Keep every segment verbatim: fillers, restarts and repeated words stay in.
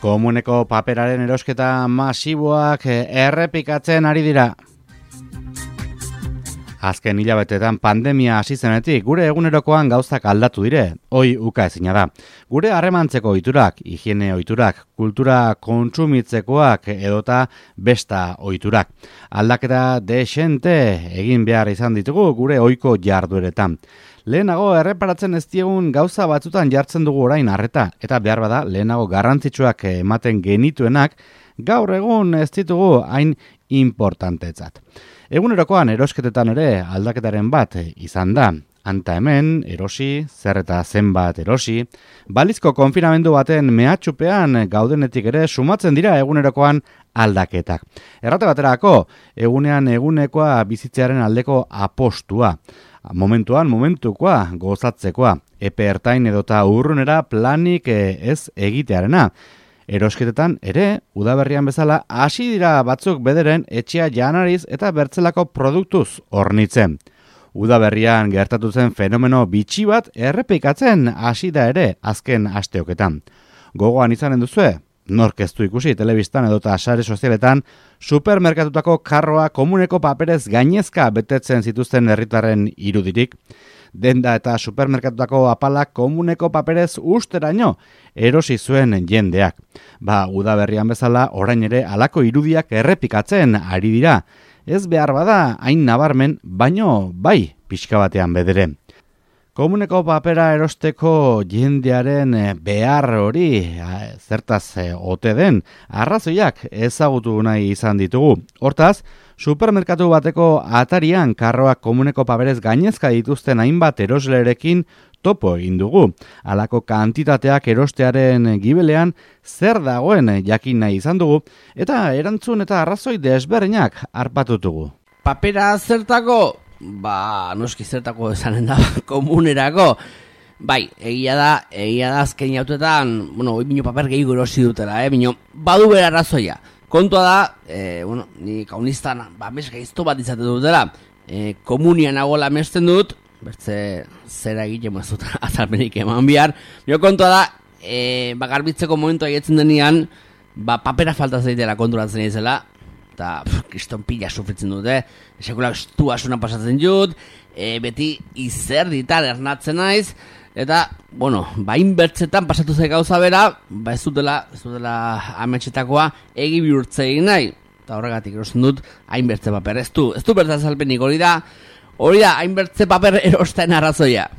Komuneko paperaren erosketa masiboak errepikatzen ari dira. Azken hilabetetan pandemia hasi zenetik gure egunerokoan gauzak aldatu dire, hoi uka ezina da. Gure harremantzeko ohiturak, higiene ohiturak, kultura kontsumitzekoak edota besta ohiturak. Aldaketa dexente egin behar izan ditugu gure ohiko jardueretan. Lehenago erreparatzen ez diegun gauza batzutan jartzen dugu orain arreta, eta behar bada lehenago garrantzitsuak ematen genituenak, gaur egun ez ditugu hain importantetzat. Egunerokoan erosketetan ere aldaketaren bat izan da. Anta hemen, erosi, zer eta zenbat erosi, balizko konfinamendu baten mehatxupean gaudenetik ere sumatzen dira egunerokoan aldaketak. Errate baterako, egunean egunekoa bizitzearen aldeko apostua. Momentuan, momentukoa, gozatzekoa, epe ertain edota urrunera planik ez egitearena. Erosketetan ere, udaberrian bezala, hasi dira batzuk bederen etxea janariz eta bertzelako produktuz hornitzen. Udaberrian gertatu zen fenomeno bitxi bat errepikatzen hasi da ere azken asteoketan. Gogoan izanen duzue? Nork ez du ikusi telebistan edota sare sozialetan supermerkatutako karroa komuneko paperez gainezka betetzen zituzten herritarren irudirik. Denda eta supermerkatutako apalak komuneko paperez usteraino erosi zuen jendeak. Ba, udaberrian bezala orain ere halako irudiak errepikatzen ari dira. Ez behar bada hain nabarmen, baino bai pixka batean bedere. Komuneko papera erosteko jendearen behar hori zertaz ote den arrazoiak ezagutu nahi izan ditugu. Hortaz, supermerkatu bateko atarian karroak komuneko paperez gainezka dituzten hainbat eroslerekin topo egin dugu. Halako kantitateak erostearen gibelean zer dagoen jakin nahi izan dugu eta erantzun eta arrazoi desberdinak arpatutugu. Papera zertako? Ba, noski zertako esanen da, komunerako. Bai, egia da, egia da azken jautetan, bueno, bino paper gehiago erosi dutela, eh, bino, badu bera arrazoia. Kontua da, eh, bueno, ni kaunistan, ba, mes gaizto bat izate dutela, eh, komunian nagoela mesten dut, bertze zera egite mazut azalpenik eman bihar, bino kontua da, eh, ba, garbitzeko momentua egetzen denean, ba, papera falta zaitela konturatzen izela, eta kriston pila sufritzen dute, sekulak estua asuna pasatzen jut, e, beti izerditan ernatzen naiz, eta, bueno, bain bertzetan pasatu zei gauza bera, ba ez dutela, ez dutela ametxetakoa egi bihurtze egin nahi, eta horregatik erosten dut, hainbertze paper, ez du, ez du bertza salpenik, hori da, hori da, hainbertze paper erosten arrazoia.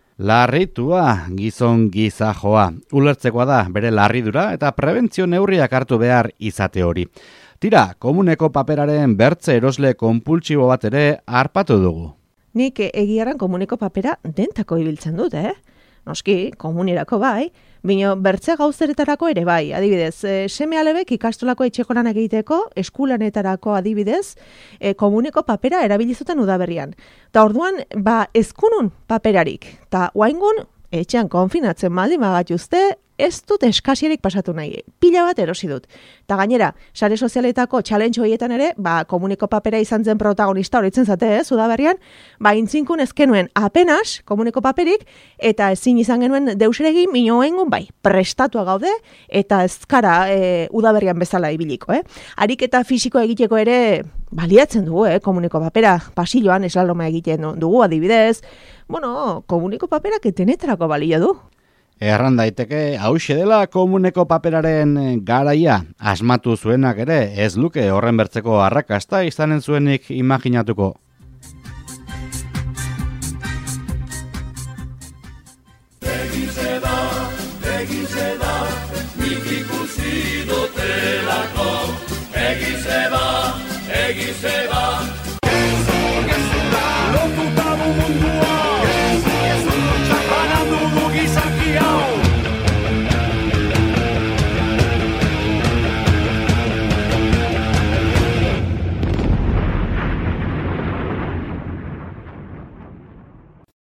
Larritua, gizon gizajoa, ulertzekoa da bere larridura eta prebentzio neurriak hartu behar izate hori. Tira, komuneko paperaren bertze erosle konpultsibo bat ere harpatu dugu. Nik egiaran komuneko papera dentako ibiltzen dut, eh? Noski, komunirako bai, bino bertze gauzeretarako ere bai. Adibidez, e, seme alebek ikastolako etxeko lanak egiteko, eskulanetarako adibidez, e, komuneko papera erabilizuten udaberrian. Ta orduan, ba, ezkunun paperarik. Ta oaingun, etxean konfinatzen maldi magatuzte, ez dut eskasierik pasatu nahi. Pila bat erosi dut. Ta gainera, sare sozialetako challenge horietan ere, ba, komuneko papera izan zen protagonista horitzen zate, eh, udaberrian, ba, intzinkun ezkenuen apenas komuneko paperik, eta ezin izan genuen deuseregi minoengun, bai, prestatua gaude, eta ezkara e, udaberrian bezala ibiliko, eh. Ariketa fisiko egiteko ere, baliatzen dugu, eh, komuneko papera, pasilloan eslaloma egiten dugu adibidez, bueno, komuneko paperak etenetarako balio du. Erran daiteke, hauxe dela komuneko paperaren garaia, asmatu zuenak ere, ez luke horren bertzeko arrakasta izanen zuenik imaginatuko. Egize da, egize da, nik ikusi dutelako, egize da, egize da,